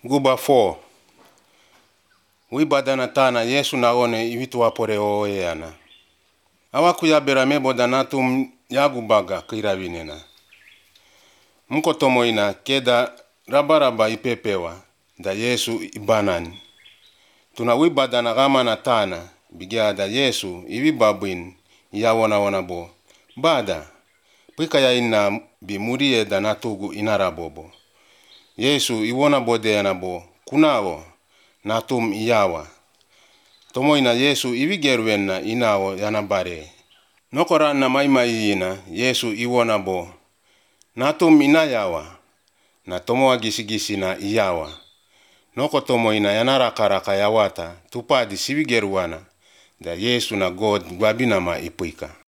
Guba 4. Wibadana tana Yesu naone ivitu wapore oeana. Awaku ya berame bodanatum yagubaga kiravinena. Mko tomoina keda rabaraba ipepewa da Yesu ibanani. Tuna wibadana gama na tana bigia da Yesu ivibabuin iyawona bo. Bada pika ya ina bimurie da natugu inarabobo. Yesu iwona bodeana bo kunawo natum iyawa. Tomoina Yesu ivigerwena inawo yanabare. Nokora na maimaiina Yesu iwona bo natum inayawa na tomoa gisigisi na iyawa. Noko tomoina yanarakaraka yawata tupadi sivigerwana da Yesu na God gwabinama ipuika.